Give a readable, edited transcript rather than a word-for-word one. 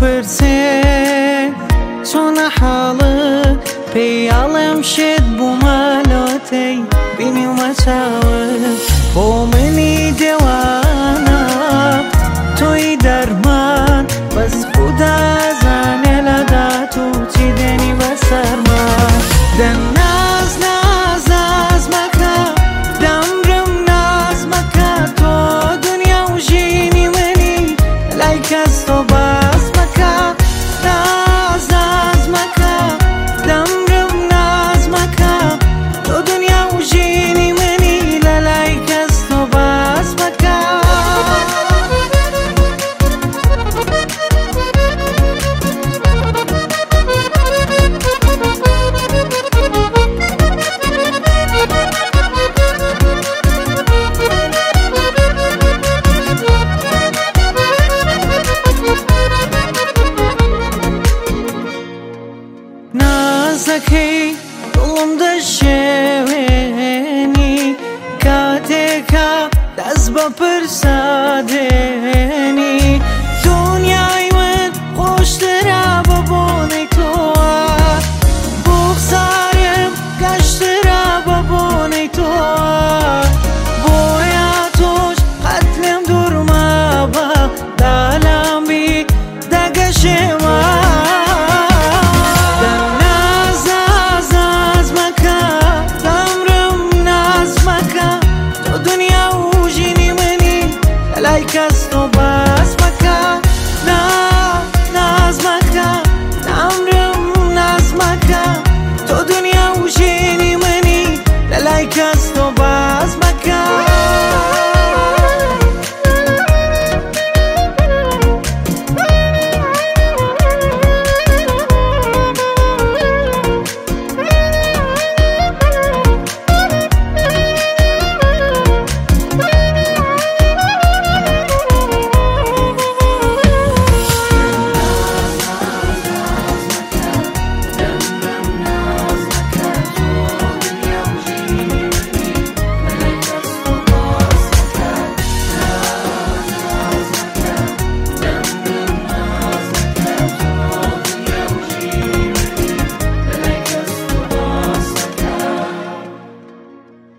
بپرسێ چۆنە حاڵت پێیاڵم شێت بوومالۆتەی بینیومە چاوت بۆ منی دێوانە تۆی دەرمان بەس خودا زانێ لە دات و چی دێنی بەسەرمان دەناز ناز ناز مەکە دەمرم ناز مەکە تۆ دنیا و ژینی منی لای کەس تۆ باس مەکە ناز ناز مەکە دەمرم ناز مەکە تۆ دنیا و ژینی منی لە لای کەس تۆ باس مەکە نازەکەی دڵم دەشێوێنی کاتێکە دەست بە پرسا دێ